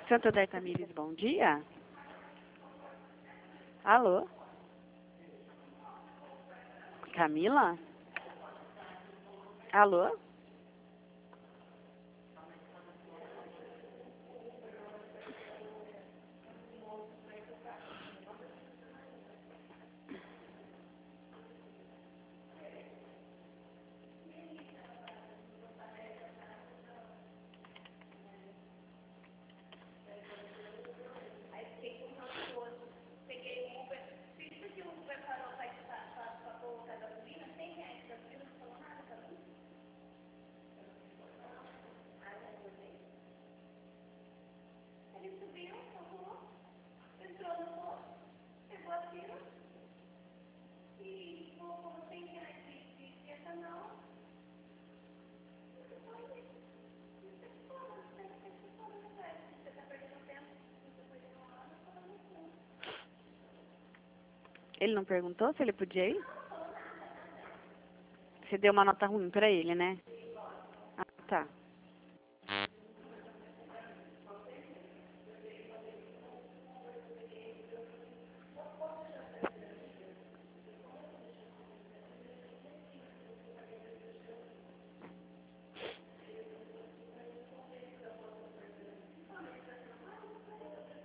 Santo André Tamires, bom dia. Alô? Camila? Alô? Ele não perguntou se ele podia ir? Você deu uma nota ruim pra ele, né? Ah, tá.